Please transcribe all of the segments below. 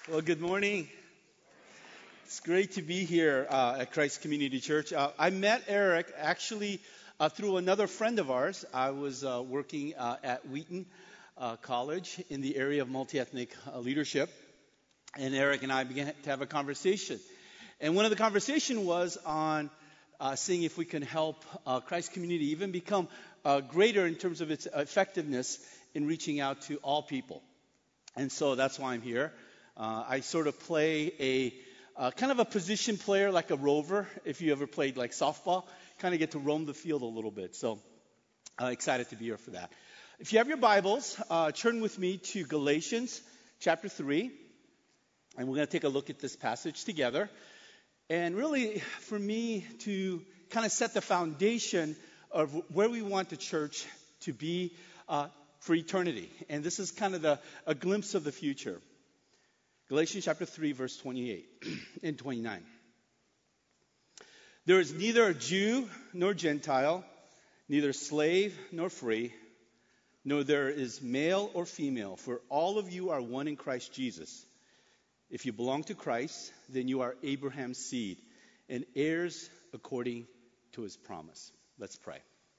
Well, good morning. It's great to be here at Christ Community Church. I met Eric actually through another friend of ours. I was working at Wheaton College in the area of multi-ethnic leadership, and Eric and I began to have a conversation. And one of the conversation was on seeing if we can help Christ Community even become greater in terms of its effectiveness in reaching out to all people. And so that's why I'm here. I sort of play a kind of a position player, like a rover. If you ever played like softball, kind of get to roam the field a little bit. So excited to be here for that. If you have your Bibles, turn with me to Galatians chapter 3. And we're going to take a look at this passage together. And really, for me, to kind of set the foundation of where we want the church to be for eternity. And this is kind of a glimpse of the future. Galatians chapter 3, verse 28 and 29. There is neither a Jew nor Gentile, neither slave nor free, nor there is male or female, for all of you are one in Christ Jesus. If you belong to Christ, then you are Abraham's seed and heirs according to his promise. Let's pray.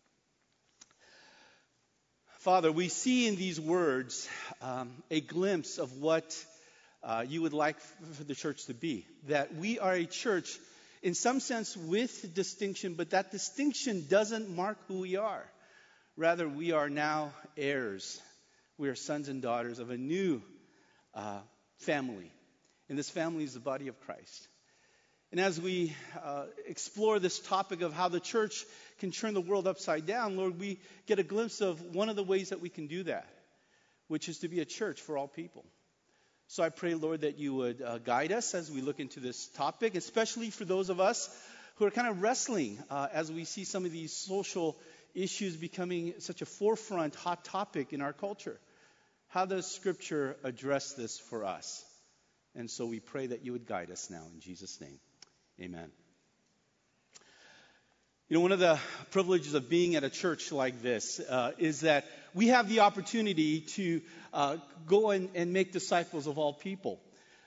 Father, we see in these words a glimpse of what you would like for the church to be. That we are a church, in some sense, with distinction, but that distinction doesn't mark who we are. Rather, we are now heirs. We are sons and daughters of a new family. And this family is the body of Christ. And as we explore this topic of how the church can turn the world upside down, Lord, we get a glimpse of one of the ways that we can do that, which is to be a church for all people. So I pray, Lord, that you would guide us as we look into this topic, especially for those of us who are kind of wrestling as we see some of these social issues becoming such a forefront, hot topic in our culture. How does Scripture address this for us? And so we pray that you would guide us now in Jesus' name. Amen. You know, one of the privileges of being at a church like this is that we have the opportunity to go and make disciples of all people.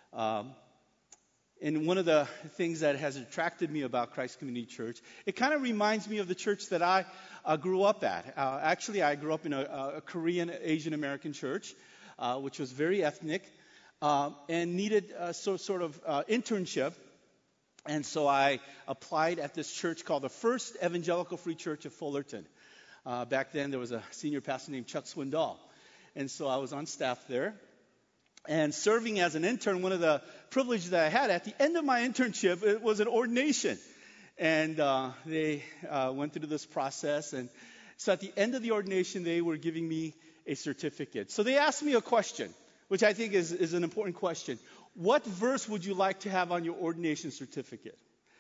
And one of the things that has attracted me about Christ Community Church, it kind of reminds me of the church that I grew up at. Actually, I grew up in a Korean Asian American church, which was very ethnic and needed sort of internship. And so I applied at this church called the First Evangelical Free Church of Fullerton. Back then, there was a senior pastor named Chuck Swindoll. And so I was on staff there. And serving as an intern, one of the privileges that I had at the end of my internship, it was an ordination. And they went through this process. And so at the end of the ordination, they were giving me a certificate. So they asked me a question, which I think is an important question. What verse would you like to have on your ordination certificate?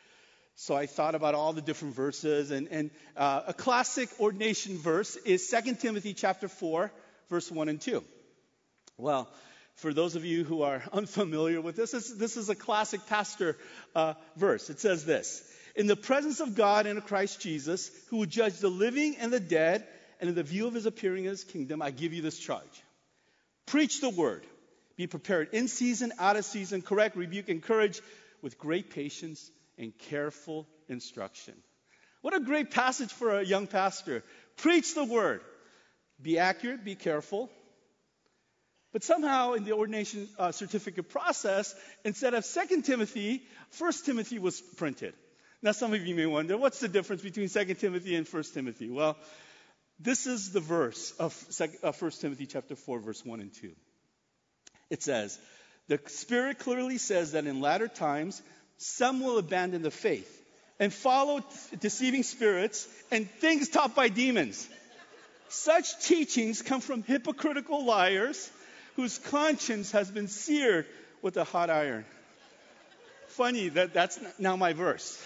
So I thought about all the different verses, and a classic ordination verse is 2 Timothy chapter 4, verse 1 and 2. Well, for those of you who are unfamiliar with this is a classic pastor verse. It says this: in the presence of God and of Christ Jesus, who will judge the living and the dead, and in the view of his appearing in his kingdom, I give you this charge. Preach the word. Be prepared in season, out of season, correct, rebuke, encourage with great patience and careful instruction. What a great passage for a young pastor. Preach the word. Be accurate, be careful. But somehow in the ordination certificate process, instead of 2 Timothy, 1 Timothy was printed. Now some of you may wonder, what's the difference between 2 Timothy and 1 Timothy? Well, this is the verse of 1 Timothy chapter 4, verse 1 and 2. It says, the Spirit clearly says that in latter times, some will abandon the faith and follow deceiving spirits and things taught by demons. Such teachings come from hypocritical liars whose conscience has been seared with a hot iron. Funny that's now my verse.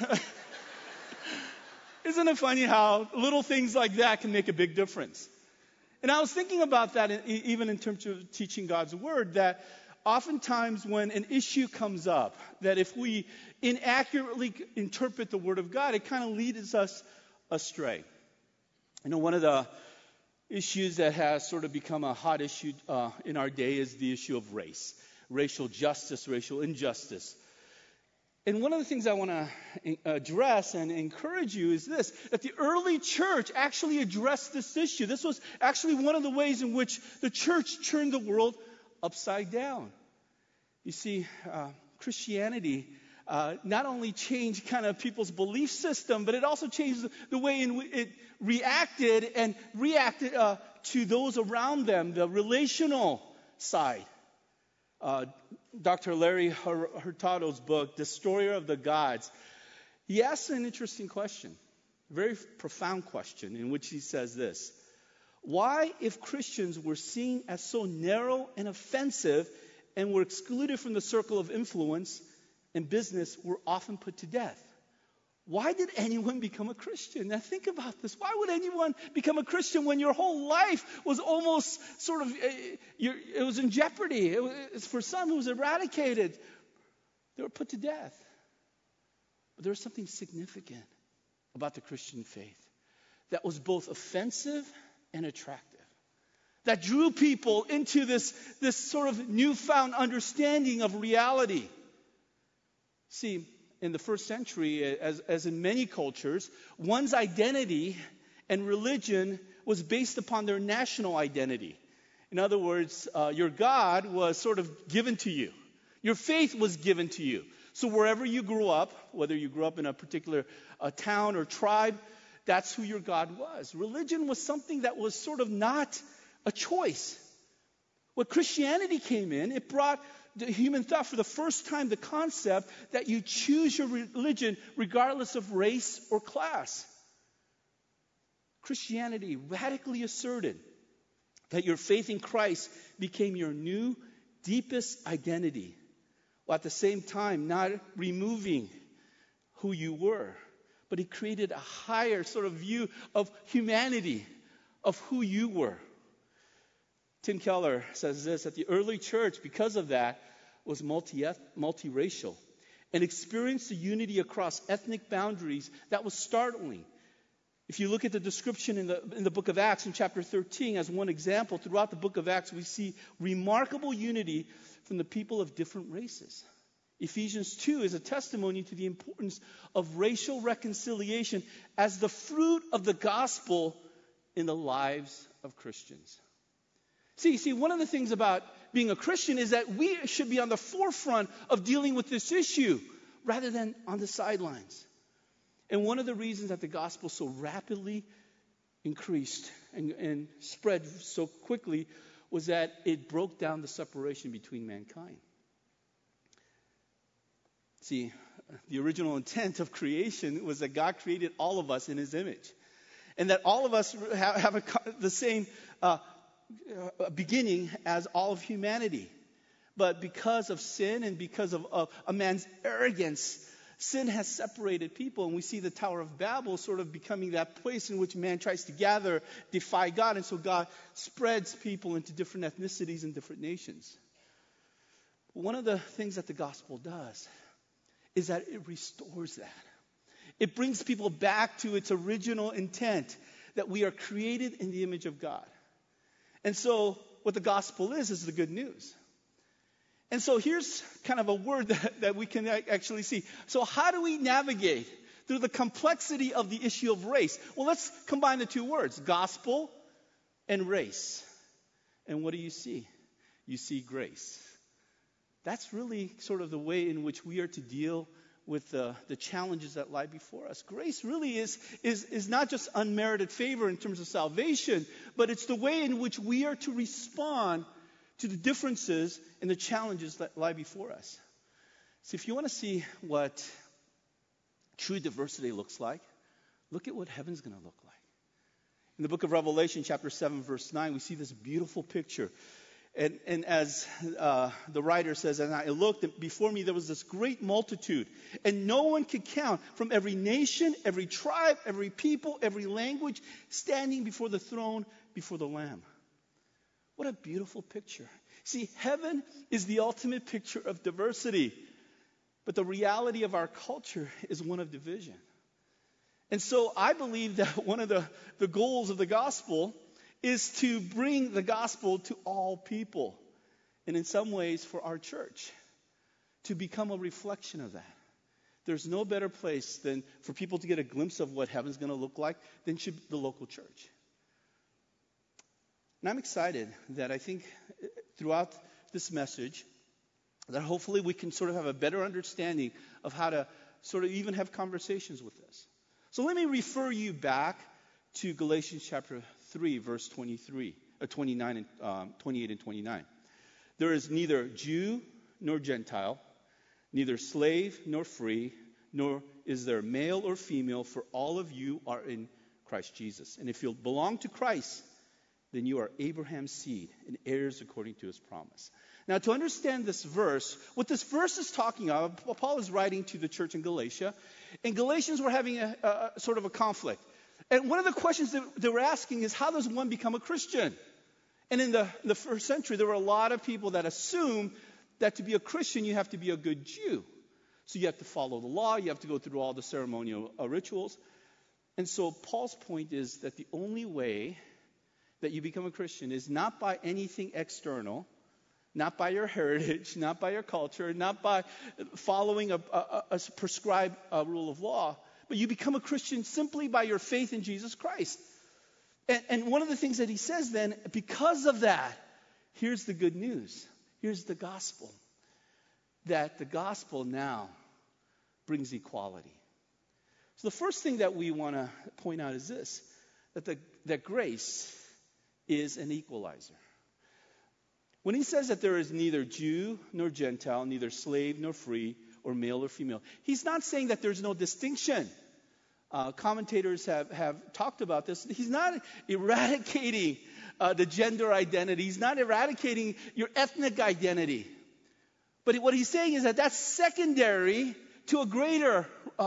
Isn't it funny how little things like that can make a big difference? And I was thinking about that even in terms of teaching God's word, that oftentimes when an issue comes up, that if we inaccurately interpret the word of God, it kind of leads us astray. You know, one of the issues that has sort of become a hot issue in our day is the issue of race. racial justice, racial injustice. And one of the things I want to address and encourage you is this, that the early church actually addressed this issue. This was actually one of the ways in which the church turned the world upside down. You see, Christianity not only changed kind of people's belief system, but it also changed the way in which it reacted to those around them, the relational side. Dr. Larry Hurtado's book, Destroyer of the Gods, he asks an interesting question, a very profound question, in which he says this: why, if Christians were seen as so narrow and offensive and were excluded from the circle of influence and business, were often put to death? Why did anyone become a Christian? Now think about this. Why would anyone become a Christian when your whole life was almost sort of, it was in jeopardy? For some, it was eradicated. They were put to death. But there was something significant about the Christian faith that was both offensive and attractive, that drew people into this sort of newfound understanding of reality. See, in the first century, as in many cultures, one's identity and religion was based upon their national identity. In other words, your God was sort of given to you. Your faith was given to you. So wherever you grew up, whether you grew up in a particular town or tribe, that's who your God was. Religion was something that was sort of not a choice. When Christianity came in, it brought the human thought for the first time the concept that you choose your religion regardless of race or class. Christianity radically asserted that your faith in Christ became your new, deepest identity, while at the same time not removing who you were. But it created a higher sort of view of humanity, of who you were. Tim Keller says this, that the early church, because of that, was multiracial and experienced the unity across ethnic boundaries that was startling. If you look at the description in the book of Acts in chapter 13 as one example, throughout the book of Acts we see remarkable unity from the people of different races. Ephesians 2 is a testimony to the importance of racial reconciliation as the fruit of the gospel in the lives of Christians. See, one of the things about being a Christian is that we should be on the forefront of dealing with this issue rather than on the sidelines. And one of the reasons that the gospel so rapidly increased and spread so quickly was that it broke down the separation between mankind. See, the original intent of creation was that God created all of us in His image, and that all of us have the same beginning as all of humanity. But because of sin and because of a man's arrogance, sin has separated people. And we see the Tower of Babel sort of becoming that place in which man tries to gather, defy God. And so God spreads people into different ethnicities and different nations. One of the things that the gospel does is that it restores that. It brings people back to its original intent, that we are created in the image of God. And so what the gospel is the good news. And so here's kind of a word that we can actually see. So how do we navigate through the complexity of the issue of race? Well, let's combine the two words, gospel and race. And what do you see? You see grace. That's really sort of the way in which we are to deal with the challenges that lie before us. Grace really is not just unmerited favor in terms of salvation, but it's the way in which we are to respond to the differences and the challenges that lie before us. So if you want to see what true diversity looks like, look at what heaven's going to look like. In the book of Revelation, chapter 7, verse 9, we see this beautiful picture. And as the writer says, and I looked, and before me there was this great multitude, and no one could count, from every nation, every tribe, every people, every language, standing before the throne, before the Lamb. What a beautiful picture. See, heaven is the ultimate picture of diversity, but the reality of our culture is one of division. And so I believe that one of the goals of the gospel is to bring the gospel to all people. and in some ways for our church to become a reflection of that. There's no better place than for people to get a glimpse of what heaven's going to look like than should the local church. And I'm excited that I think throughout this message that hopefully we can sort of have a better understanding of how to sort of even have conversations with this. So let me refer you back to Galatians chapter 3, verse 28 and 29. There is neither Jew nor Gentile, neither slave nor free, nor is there male or female, for all of you are in Christ Jesus. And if you belong to Christ, then you are Abraham's seed and heirs according to his promise. Now, to understand this verse, what this verse is talking about, Paul is writing to the church in Galatia. And Galatians were having a sort of a conflict. And one of the questions that they were asking is, how does one become a Christian? And in the first century, there were a lot of people that assumed that to be a Christian, you have to be a good Jew. So you have to follow the law. You have to go through all the ceremonial rituals. And so Paul's point is that the only way that you become a Christian is not by anything external, not by your heritage, not by your culture, not by following a prescribed rule of law, but you become a Christian simply by your faith in Jesus Christ. And one of the things that he says then, because of that, here's the good news. Here's the gospel. That the gospel now brings equality. So the first thing that we want to point out is this, that grace is an equalizer. When he says that there is neither Jew nor Gentile, neither slave nor free, or male or female, he's not saying that there's no distinction. Commentators have talked about this. He's not eradicating the gender identity. He's not eradicating your ethnic identity. But what he's saying is that that's secondary to a greater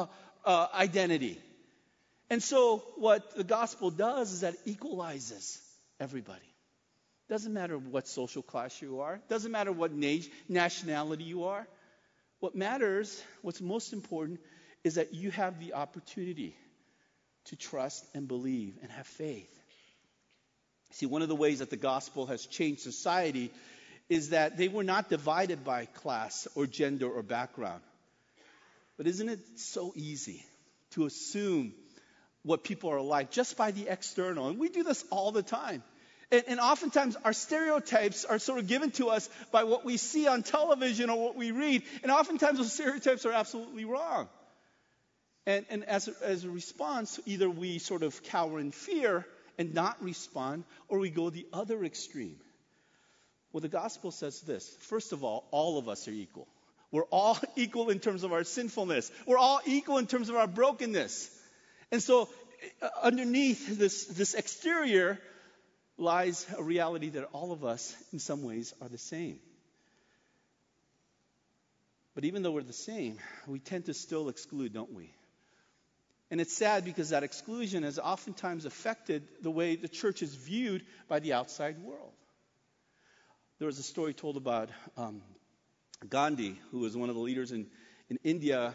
identity. And so what the gospel does is that it equalizes everybody. Doesn't matter what social class you are. Doesn't matter what nationality you are. What matters, what's most important, is that you have the opportunity to trust and believe and have faith. See, one of the ways that the gospel has changed society is that they were not divided by class or gender or background. But isn't it so easy to assume what people are like just by the external? And we do this all the time. And oftentimes our stereotypes are sort of given to us by what we see on television or what we read. And oftentimes those stereotypes are absolutely wrong. And as a response, either we sort of cower in fear and not respond, or we go the other extreme. Well, the gospel says this. First of all of us are equal. We're all equal in terms of our sinfulness. We're all equal in terms of our brokenness. And so underneath this exterior lies a reality that all of us, in some ways, are the same. But even though we're the same, we tend to still exclude, don't we? And it's sad because that exclusion has oftentimes affected the way the church is viewed by the outside world. There was a story told about Gandhi, who was one of the leaders in India.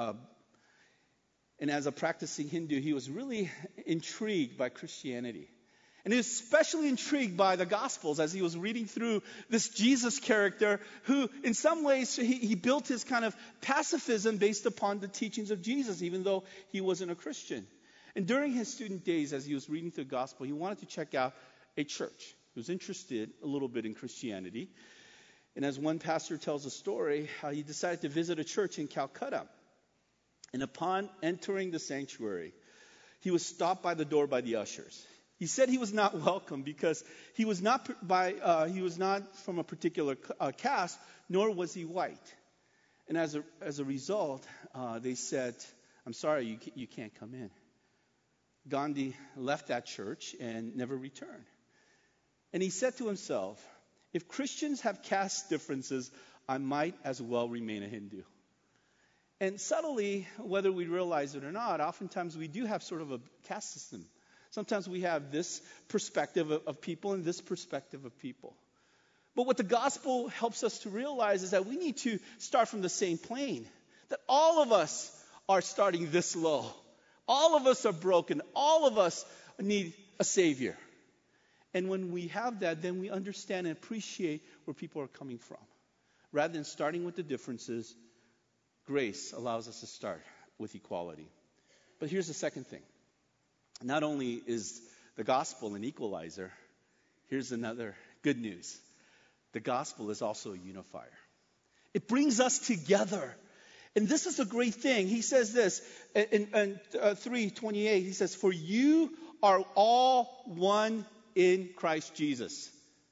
And as a practicing Hindu, he was really intrigued by Christianity. And he was especially intrigued by the Gospels as he was reading through this Jesus character who, in some ways, he built his kind of pacifism based upon the teachings of Jesus, even though he wasn't a Christian. And during his student days, as he was reading through the Gospel, he wanted to check out a church. He was interested a little bit in Christianity. And as one pastor tells a story, how he decided to visit a church in Calcutta. And upon entering the sanctuary, he was stopped by the door by the ushers. He said he was not welcome because he was not from a particular caste, nor was he white. And as a result, they said, "I'm sorry, you can't come in." Gandhi left that church and never returned. And he said to himself, if Christians have caste differences, I might as well remain a Hindu. And subtly, whether we realize it or not, oftentimes we do have sort of a caste system. Sometimes we have this perspective of people and this perspective of people. But what the gospel helps us to realize is that we need to start from the same plane. That all of us are starting this low. All of us are broken. All of us need a Savior. And when we have that, then we understand and appreciate where people are coming from. Rather than starting with the differences, grace allows us to start with equality. But here's the second thing. Not only is the gospel an equalizer, here's another good news. The gospel is also a unifier. It brings us together. And this is a great thing. He says this in 3:28. He says, "For you are all one in Christ Jesus."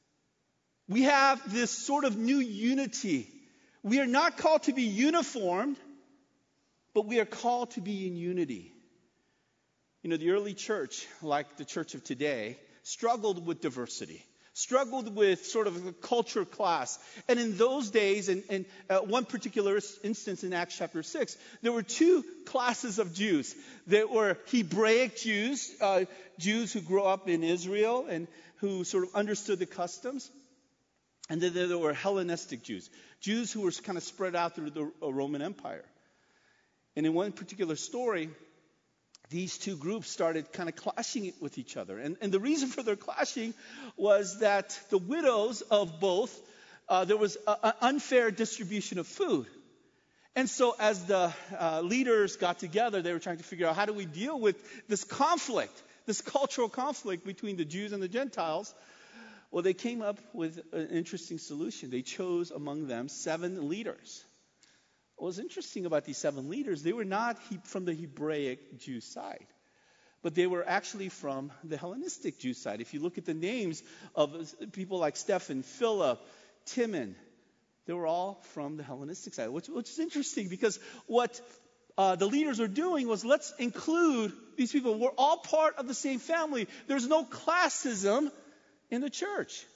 We have this sort of new unity. We are not called to be uniformed, but we are called to be in unity. You know, the early church, like the church of today, struggled with diversity, struggled with sort of a culture class. And in those days, in one particular instance in Acts chapter 6, there were two classes of Jews. There were Hebraic Jews, Jews who grew up in Israel and who sort of understood the customs. And then there were Hellenistic Jews, Jews who were kind of spread out through the Roman Empire. And in one particular story, these two groups started kind of clashing with each other. And the reason for their clashing was that the widows of both, there was an unfair distribution of food. And so as the leaders got together, they were trying to figure out, how do we deal with this conflict, this cultural conflict between the Jews and the Gentiles? Well, they came up with an interesting solution. They chose among them 7 leaders. What was interesting about these 7 leaders, they were not from the Hebraic Jew side, but they were actually from the Hellenistic Jew side. If you look at the names of people like Stephen, Philip, Timon, they were all from the Hellenistic side, which is interesting because what the leaders were doing was, let's include these people. We're all part of the same family. There's no classism in the church.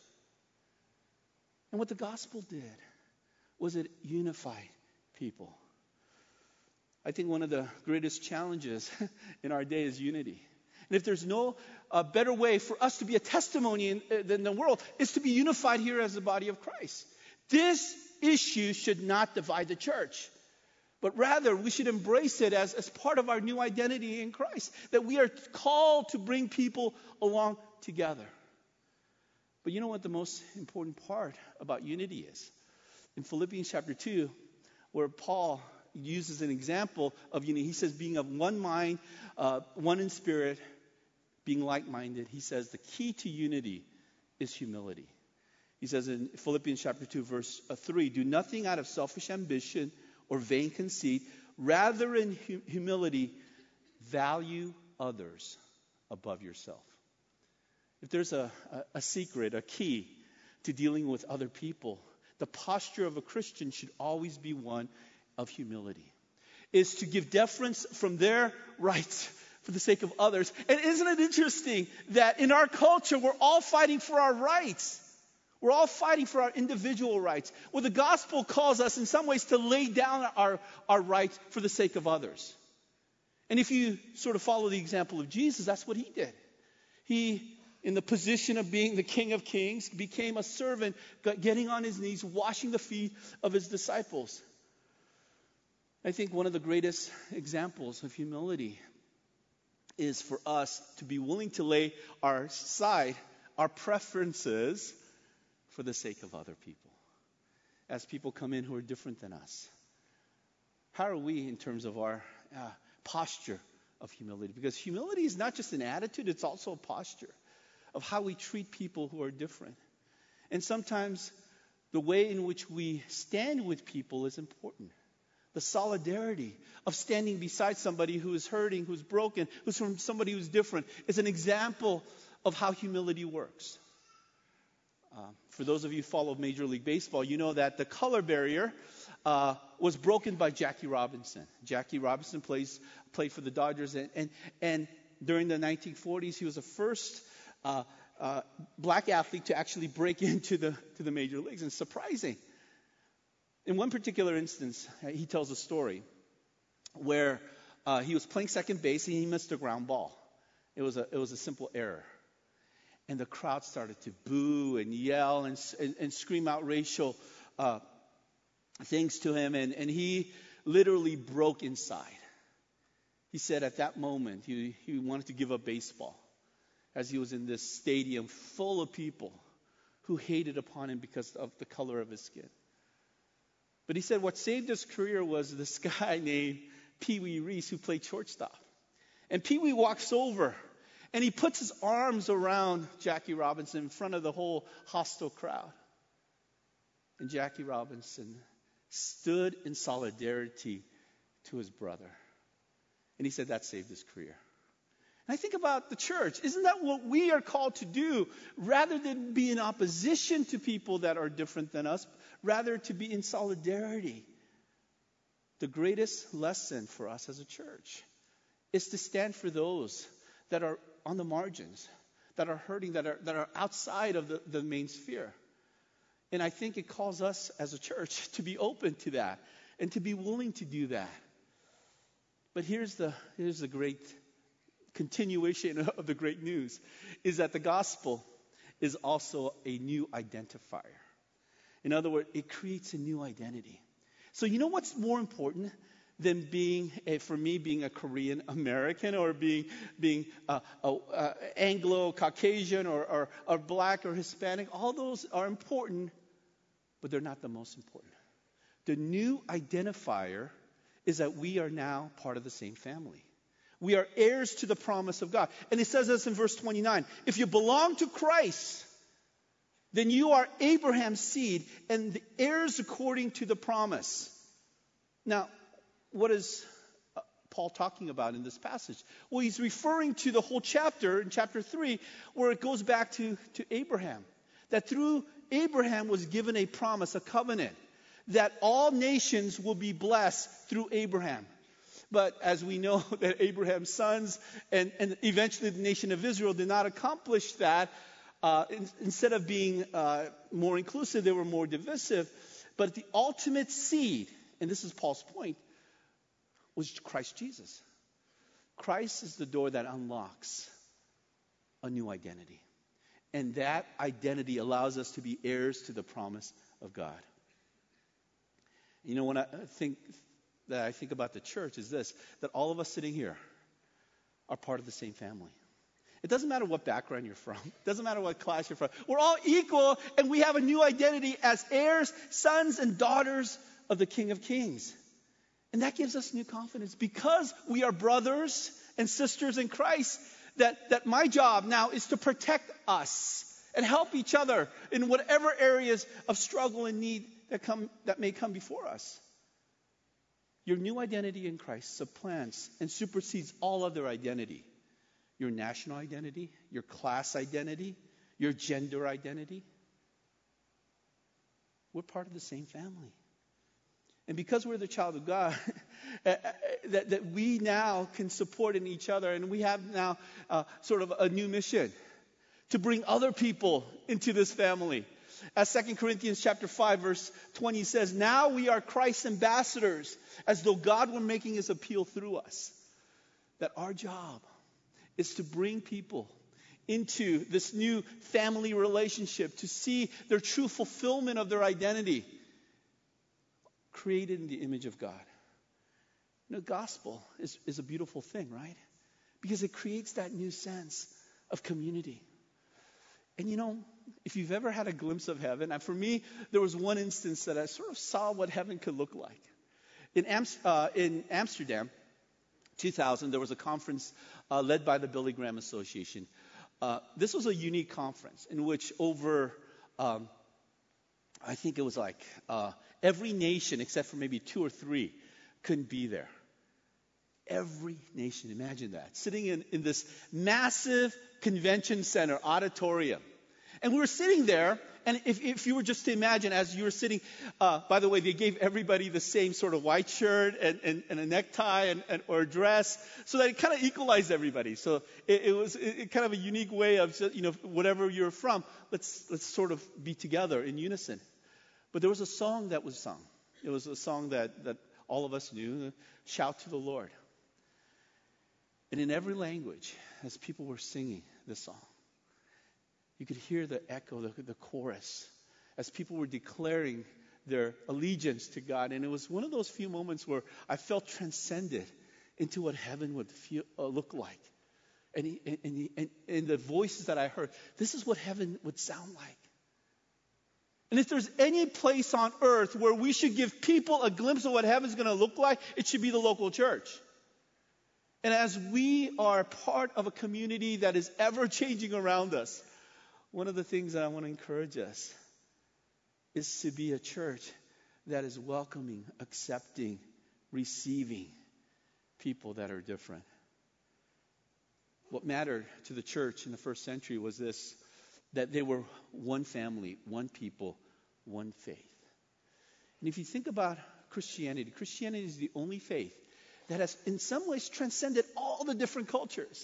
And what the gospel did was it unified people. I think one of the greatest challenges in our day is unity. And if there's no better way for us to be a testimony than the world, is to be unified here as the body of Christ. This issue should not divide the church, but rather we should embrace it as part of our new identity in Christ, that we are called to bring people along together. But you know what the most important part about unity is? In Philippians chapter 2, where Paul uses an example of unity, he says being of one mind, one in spirit, being like-minded. He says the key to unity is humility. He says in Philippians chapter 2, verse 3, "Do nothing out of selfish ambition or vain conceit. Rather in humility, value others above yourself." If there's a secret, a key to dealing with other people, the posture of a Christian should always be one of humility. Is to give deference from their rights for the sake of others. And isn't it interesting that in our culture, we're all fighting for our rights. We're all fighting for our individual rights. Well, the gospel calls us in some ways to lay down our rights for the sake of others. And if you sort of follow the example of Jesus, that's what he did. He, in the position of being the King of Kings, became a servant, getting on his knees, washing the feet of his disciples. I think one of the greatest examples of humility is for us to be willing to lay aside our preferences for the sake of other people. As people come in who are different than us, how are we in terms of our posture of humility? Because humility is not just an attitude, it's also a posture of how we treat people who are different. And sometimes the way in which we stand with people is important. The solidarity of standing beside somebody who is hurting, who's broken, who's from somebody who's different, is an example of how humility works. For those of you who follow Major League Baseball, you know that the color barrier was broken by Jackie Robinson. Jackie Robinson played for the Dodgers, and during the 1940s, he was the first black athlete to actually break into the major leagues. And surprising. In one particular instance, he tells a story where he was playing second base and he missed a ground ball. It was a simple error. And the crowd started to boo and yell and scream out racial things to him. And he literally broke inside. He said at that moment he wanted to give up baseball. as he was in this stadium full of people who hated upon him because of the color of his skin. But he said what saved his career was this guy named Pee Wee Reese who played shortstop. And Pee Wee walks over and he puts his arms around Jackie Robinson in front of the whole hostile crowd. And Jackie Robinson stood in solidarity to his brother. And he said that saved his career. And I think about the church. Isn't that what we are called to do? Rather than be in opposition to people that are different than us, rather to be in solidarity. The greatest lesson for us as a church is to stand for those that are on the margins, that are hurting, that are outside of the main sphere. And I think it calls us as a church to be open to that and to be willing to do that. But here's the great continuation of the great news, is that the gospel is also a new identifier. In other words, it creates a new identity. So you know what's more important than being a Korean American or being Anglo-Caucasian or black or Hispanic? All those are important, but they're not the most important. The new identifier is that we are now part of the same family. We are heirs to the promise of God. And it says this in verse 29. If you belong to Christ, then you are Abraham's seed and the heirs according to the promise. Now, what is Paul talking about in this passage? Well, he's referring to the whole chapter in chapter 3 where it goes back to Abraham. That through Abraham was given a promise, a covenant, that all nations will be blessed through Abraham. But as we know that Abraham's sons and eventually the nation of Israel did not accomplish that, instead of being more inclusive, they were more divisive. But the ultimate seed, and this is Paul's point, was Christ Jesus. Christ is the door that unlocks a new identity. And that identity allows us to be heirs to the promise of God. You know, when I think about the church is this, that all of us sitting here are part of the same family. It doesn't matter what background you're from. It doesn't matter what class you're from. We're all equal, and we have a new identity as heirs, sons, and daughters of the King of Kings. And that gives us new confidence because we are brothers and sisters in Christ, that my job now is to protect us and help each other in whatever areas of struggle and need that may come before us. Your new identity in Christ supplants and supersedes all other identity. Your national identity, your class identity, your gender identity. We're part of the same family. And because we're the child of God, that we now can support in each other. And we have now sort of a new mission to bring other people into this family. As 2 Corinthians chapter 5, verse 20 says, now we are Christ's ambassadors, as though God were making his appeal through us. That our job is to bring people into this new family relationship, to see their true fulfillment of their identity, created in the image of God. You know, gospel is a beautiful thing, right? Because it creates that new sense of community. And you know, if you've ever had a glimpse of heaven, and for me, there was one instance that I sort of saw what heaven could look like. In Amsterdam, 2000, there was a conference led by the Billy Graham Association. This was a unique conference in which over, I think it was like every nation except for maybe 2 or 3 couldn't be there. Every nation, imagine that, sitting in this massive convention center auditorium. And we were sitting there, and if you were just to imagine as you were sitting, by the way, they gave everybody the same sort of white shirt and a necktie or a dress, so that it kind of equalized everybody. So it was kind of a unique way of, you know, whatever you're from, let's sort of be together in unison. But there was a song that was sung. It was a song that all of us knew, Shout to the Lord. And in every language, as people were singing this song, you could hear the echo, the chorus, as people were declaring their allegiance to God. And it was one of those few moments where I felt transcended into what heaven would look like. And the voices that I heard, this is what heaven would sound like. And if there's any place on earth where we should give people a glimpse of what heaven's going to look like, it should be the local church. And as we are part of a community that is ever changing around us, one of the things that I want to encourage us is to be a church that is welcoming, accepting, receiving people that are different. What mattered to the church in the first century was this, that they were one family, one people, one faith. And if you think about Christianity, Christianity is the only faith that has in some ways transcended all the different cultures.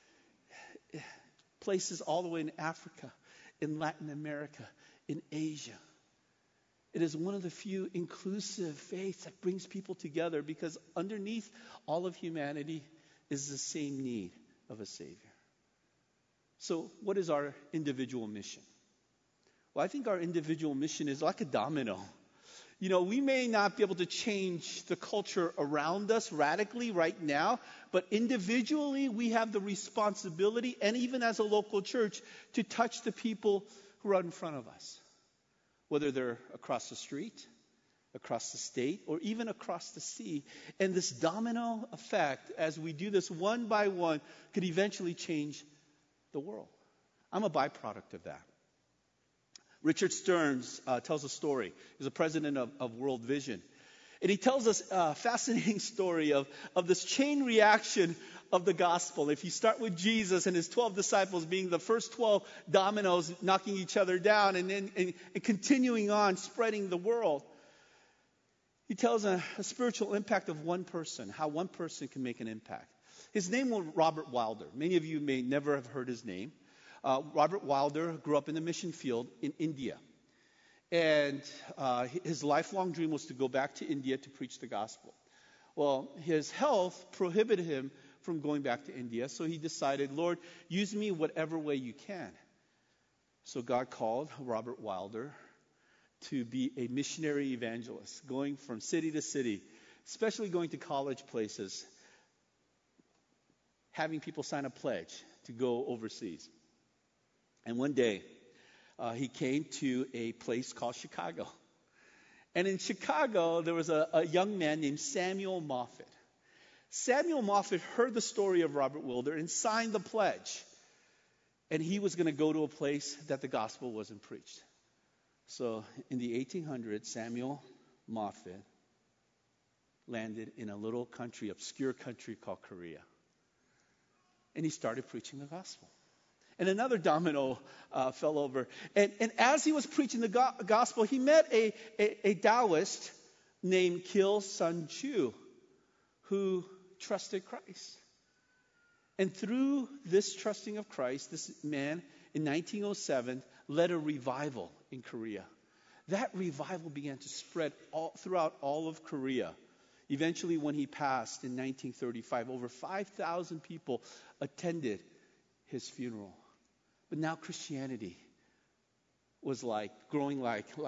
Places all the way in Africa, in Latin America, in Asia. It is one of the few inclusive faiths that brings people together because underneath all of humanity is the same need of a Savior. So what is our individual mission? Well, I think our individual mission is like a domino. You know, we may not be able to change the culture around us radically right now, but individually we have the responsibility, and even as a local church, to touch the people who are in front of us. Whether they're across the street, across the state, or even across the sea. And this domino effect, as we do this one by one, could eventually change the world. I'm a byproduct of that. Richard Stearns tells a story. He's the president of World Vision. And he tells us a fascinating story of this chain reaction of the gospel. If you start with Jesus and his 12 disciples being the first 12 dominoes knocking each other down and then and continuing on spreading the world. He tells a spiritual impact of one person, how one person can make an impact. His name was Robert Wilder. Many of you may never have heard his name. Robert Wilder grew up in the mission field in India. And his lifelong dream was to go back to India to preach the gospel. Well, his health prohibited him from going back to India, so he decided, Lord, use me whatever way you can. So God called Robert Wilder to be a missionary evangelist, going from city to city, especially going to college places, having people sign a pledge to go overseas. And one day, he came to a place called Chicago. And in Chicago, there was a young man named Samuel Moffett. Samuel Moffett heard the story of Robert Wilder and signed the pledge. And he was going to go to a place that the gospel wasn't preached. So in the 1800s, Samuel Moffett landed in a little country, obscure country called Korea. And he started preaching the gospel. And another domino fell over. And as he was preaching the gospel, he met a Taoist named Kil Sun Chu, who trusted Christ. And through this trusting of Christ, this man in 1907 led a revival in Korea. That revival began to spread throughout all of Korea. Eventually, when he passed in 1935, over 5,000 people attended his funeral. But now Christianity was growing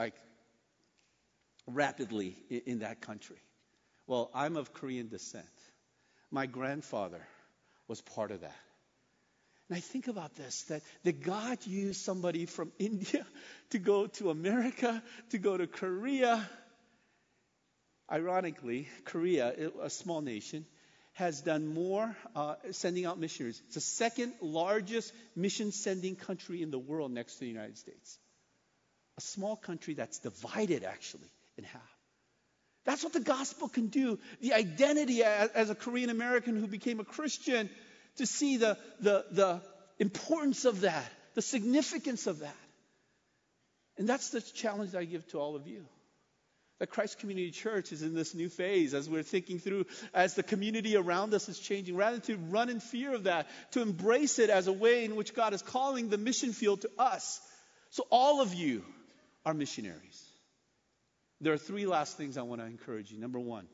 rapidly in that country. Well, I'm of Korean descent. My grandfather was part of that. And I think about this, that God used somebody from India to go to America, to go to Korea. Ironically, Korea, a small nation, has done more sending out missionaries. It's the second largest mission-sending country in the world next to the United States. A small country that's divided, actually, in half. That's what the gospel can do. The identity as a Korean American who became a Christian, to see the importance of that, the significance of that. And that's the challenge that I give to all of you. That Christ Community Church is in this new phase as we're thinking through, as the community around us is changing, rather than to run in fear of that, to embrace it as a way in which God is calling the mission field to us. So all of you are missionaries. There are three last things I want to encourage you. Number one,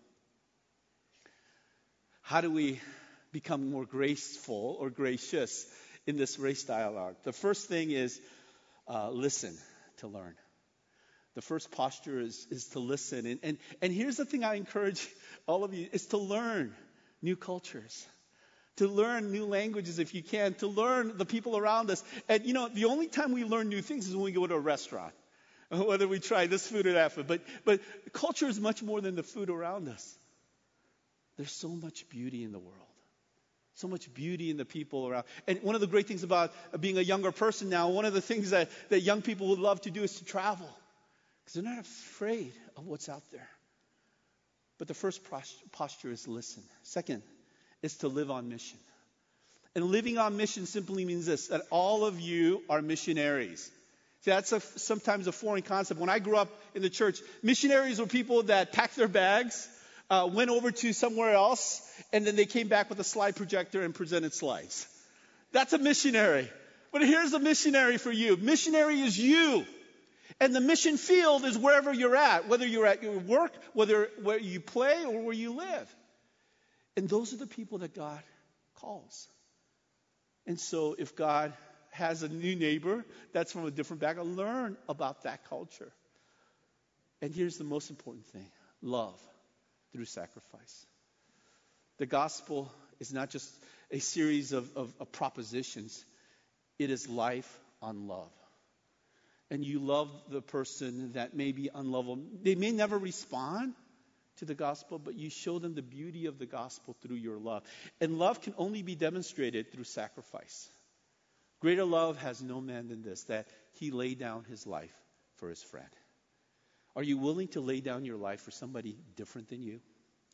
how do we become more graceful or gracious in this race dialogue? The first thing is listen to learn. The first posture is to listen. And here's the thing I encourage all of you, is to learn new cultures. to learn new languages if you can, to learn the people around us. And, the only time we learn new things is when we go to a restaurant, whether we try this food or that food. But culture is much more than the food around us. There's so much beauty in the world. So much beauty in the people around. And one of the great things about being a younger person now, one of the things that young people would love to do is to travel. Because they're not afraid of what's out there. But the first posture is listen. Second is to live on mission. And living on mission simply means this, that all of you are missionaries. See, that's sometimes a foreign concept. When I grew up in the church, missionaries were people that packed their bags, went over to somewhere else, and then they came back with a slide projector and presented slides. That's a missionary. But here's a missionary for you. Missionary is you. And the mission field is wherever you're at, whether you're at your work, whether where you play or where you live. And those are the people that God calls. And so if God has a new neighbor that's from a different background, learn about that culture. And here's the most important thing. Love through sacrifice. The gospel is not just a series of propositions. It is life on love. And you love the person that may be unlovable. They may never respond to the gospel, but you show them the beauty of the gospel through your love. And love can only be demonstrated through sacrifice. Greater love has no man than this, that he laid down his life for his friend. Are you willing to lay down your life for somebody different than you?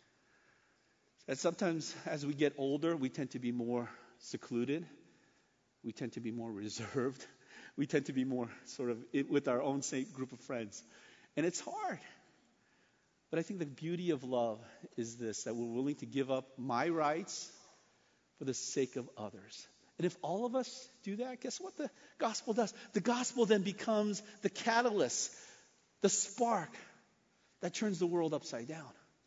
And sometimes as we get older, we tend to be more secluded. We tend to be more reserved. We tend to be more sort of with our own group of friends. And it's hard. But I think the beauty of love is this, that we're willing to give up my rights for the sake of others. And if all of us do that, guess what the gospel does? The gospel then becomes the catalyst, the spark that turns the world upside down.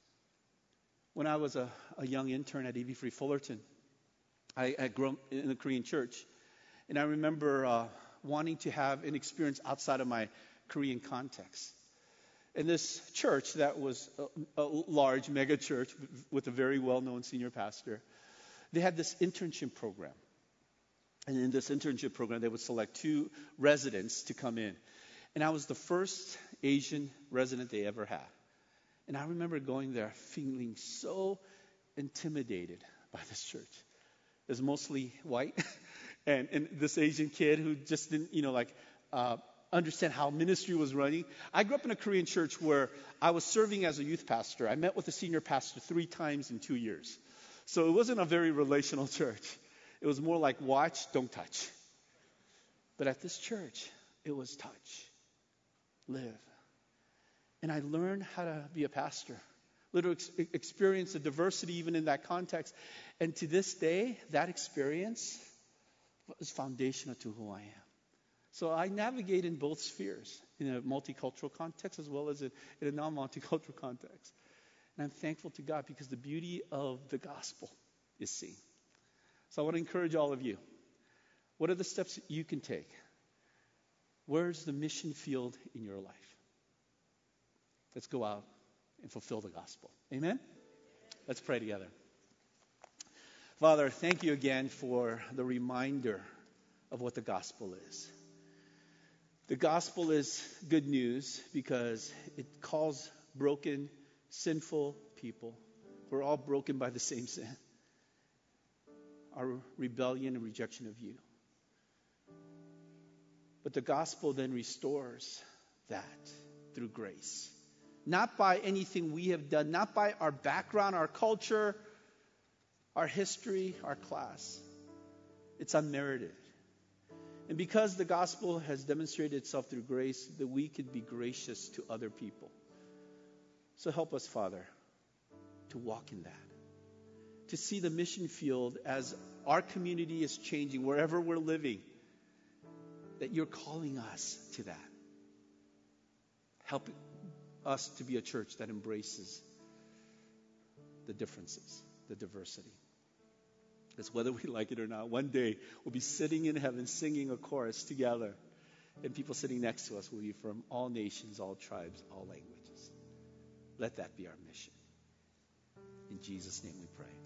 When I was a young intern at A.B. Free Fullerton, I grew up in a Korean church. And I remember wanting to have an experience outside of my Korean context. In this church that was a large mega church with a very well-known senior pastor, they had this internship program. And in this internship program, they would select 2 residents to come in. And I was the first Asian resident they ever had. And I remember going there feeling so intimidated by this church. It was mostly white. And this Asian kid who just didn't, understand how ministry was running. I grew up in a Korean church where I was serving as a youth pastor. I met with the senior pastor 3 times in 2 years. So it wasn't a very relational church. It was more like watch, don't touch. But at this church, it was touch, live. And I learned how to be a pastor. Literally experience the diversity even in that context. And to this day, that experience is foundational to who I am. So I navigate in both spheres, in a multicultural context as well as in a non-multicultural context. And I'm thankful to God because the beauty of the gospel is seen. So I want to encourage all of you. What are the steps that you can take? Where's the mission field in your life? Let's go out and fulfill the gospel. Amen? Let's pray together. Father, thank you again for the reminder of what the gospel is. The gospel is good news because it calls broken, sinful people. We're all broken by the same sin. Our rebellion and rejection of you. But the gospel then restores that through grace. Not by anything we have done, not by our background, our culture, our history, our class. It's unmerited. And because the gospel has demonstrated itself through grace, that we could be gracious to other people. So help us, Father, to walk in that. To see the mission field as our community is changing, wherever we're living, that you're calling us to that. Help us to be a church that embraces the differences, the diversity. Because whether we like it or not, one day we'll be sitting in heaven singing a chorus together. And people sitting next to us will be from all nations, all tribes, all languages. Let that be our mission. In Jesus' name we pray.